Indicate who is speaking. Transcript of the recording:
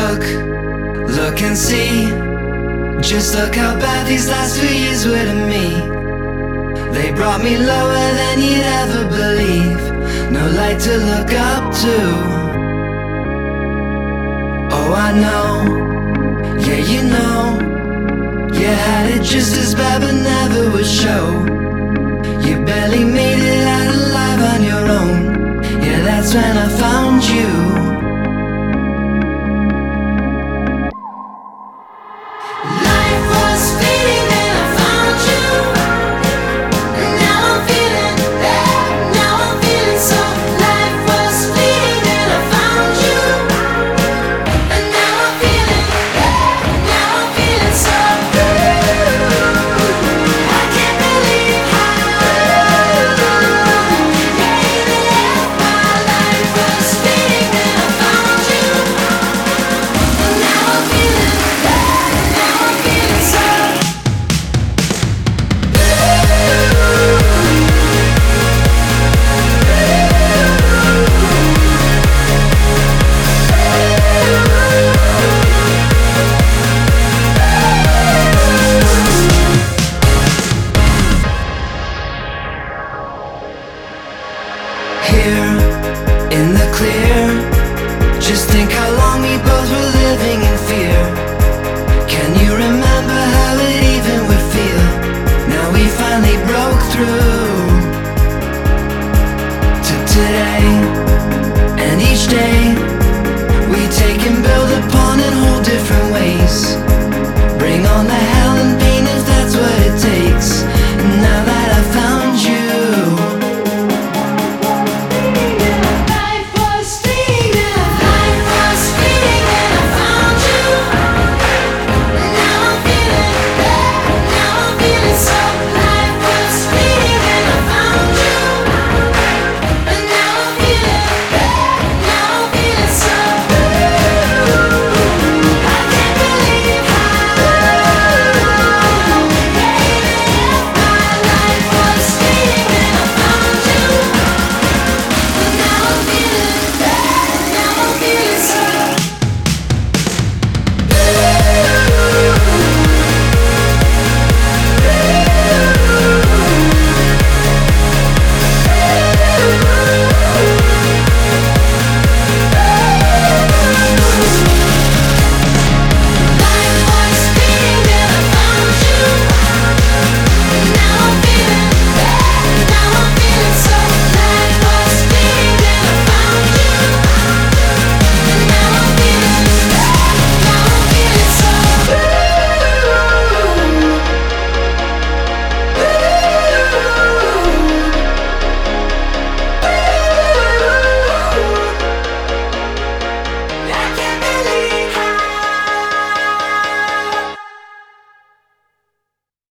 Speaker 1: Look and see. Just look how bad these last 2 years were to me. They brought me lower than you'd ever believe. No light to look up to. Oh, I know, yeah, you know, you had it just as bad but never would show. You barely made it out alive on your own. Yeah, that's when I found you. Here in the clear, just think how long we both were living in fear. Can you remember how it even would feel? Now we finally broke through to today, and each day we taking back